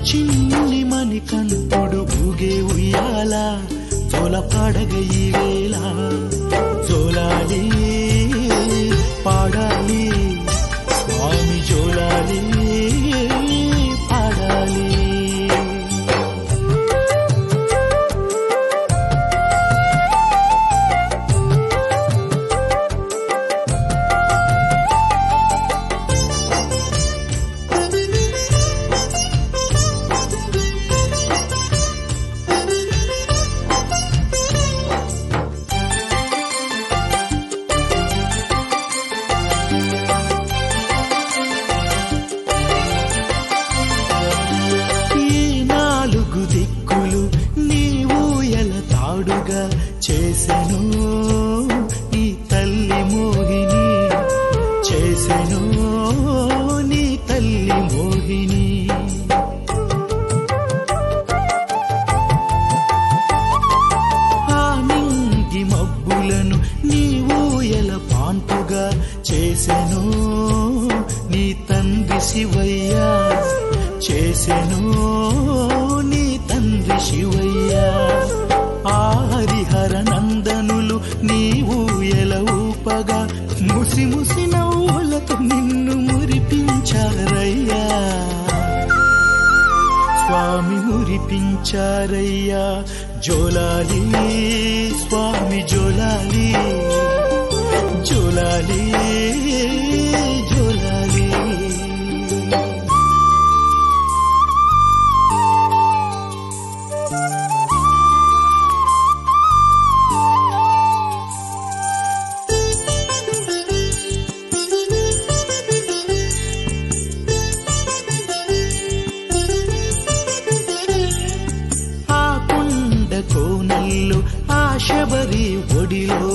చిన్ని మణికంఠుడు ఊగే ఉయ్యాల జోల పాడగ ఈ వేళ జోలాలి పాడాలి స్వామి జోలాలి పాడాలి. చేసెను నీ తల్లి మోహిని చేసెను నీ తల్లి మోహిని. ఆ నింగి మబ్బులను నీవు ఎల పాన్పుగా చేసెను నీ తండ్రి శివయ్య చేసెను నీ తండ్రి శివయ్య. ఆ హరిహర నందనులు నీవు ఎల ఊపగా ముసి ముసి నవ్వులతో నిన్ను మురిపించారయ్యా స్వామి మురిపించారయ్యా. జోలాలి స్వామి జోలాలి జోలాలి జోలాలి. కోనల్లు ఆ శబరి ఒడిలో